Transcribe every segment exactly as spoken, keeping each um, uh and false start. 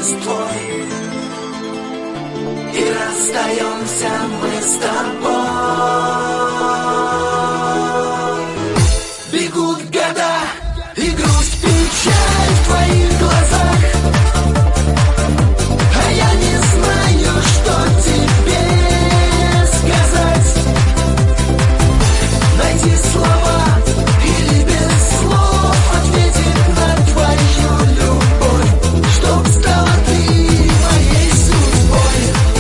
Рождествой, и расстаемся мы с тобой. Бегут года, и грусть, печаль в твоих глазах, а я не знаю, что тебе сказать. Найти слова или без слов ответить на твою любовь, чтоб стала ты моей судьбой.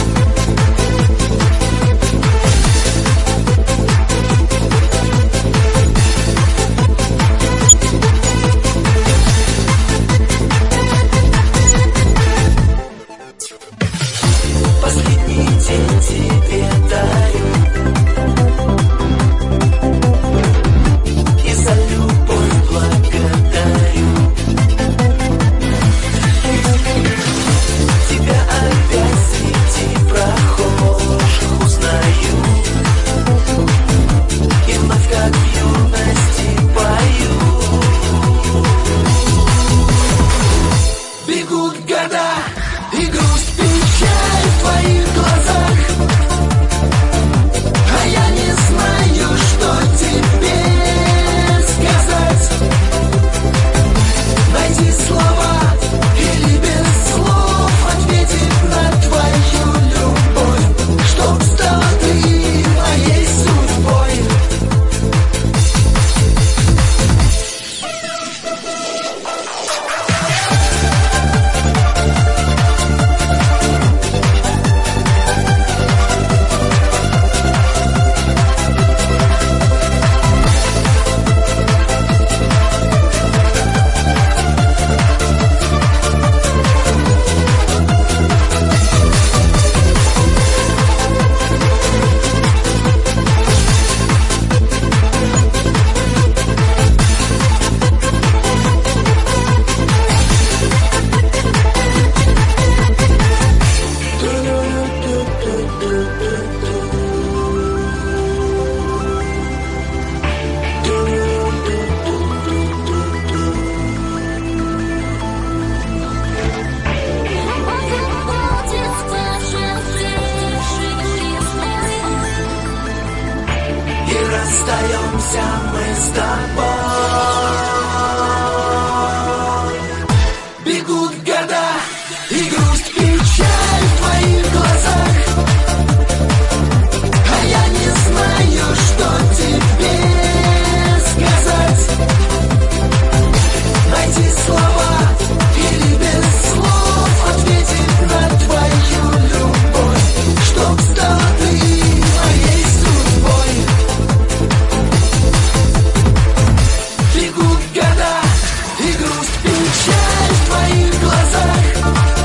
Последний день тебе дарю, и за любовь благодарю. Тебя опять среди прохожих узнаю, и вновь как в юности пою. Бегут года, и грусть, печаль в твоих глазах, а я не знаю, что тебе сказать. Найти слова или без слов ответить на твою любовь, чтоб стала ты моей судьбой. И расстаемся мы с тобой. Бегут года, и грусть, печаль в твоих глазах, а я не знаю, что тебе сказать. Найти слова или без слов ответить на твою любовь, чтоб стала ты моей судьбой. Бегут года, и грусть, печаль в твоих глазах,